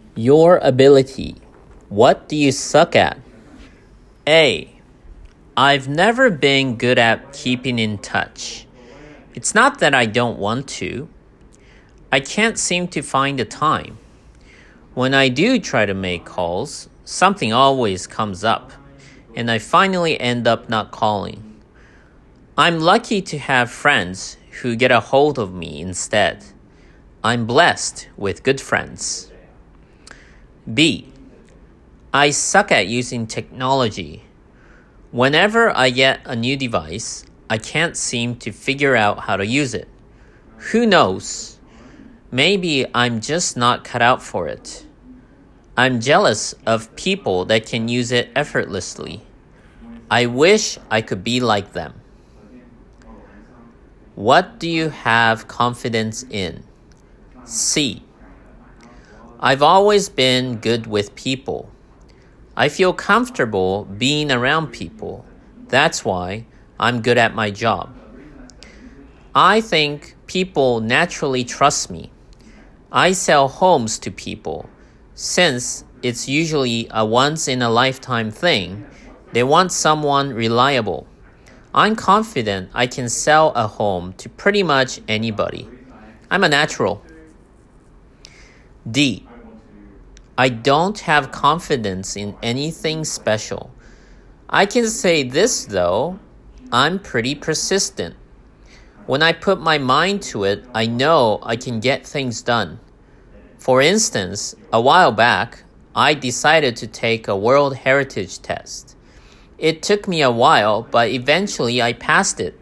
Your ability. What do you suck at? A. I've never been good at keeping in touch. It's not that I don't want to. I can't seem to find the time. When I do try to make calls, something always comes up, and I finally end up not calling. I'm lucky to have friends who get a hold of me instead. I'm blessed with good friends. B. I suck at using technology. Whenever I get a new device, I can't seem to figure out how to use it. Who knows? Maybe I'm just not cut out for it. I'm jealous of people that can use it effortlessly. I wish I could be like them. What do you have confidence in? C. I've always been good with people. I feel comfortable being around people. That's why I'm good at my job. I think people naturally trust me. I sell homes to people. Since it's usually a once-in-a-lifetime thing, they want someone reliable. I'm confident I can sell a home to pretty much anybody. I'm a natural. D. I don't have confidence in anything special. I can say this though, I'm pretty persistent. When I put my mind to it, I know I can get things done. For instance, a while back, I decided to take a World Heritage test. It took me a while, but eventually I passed it.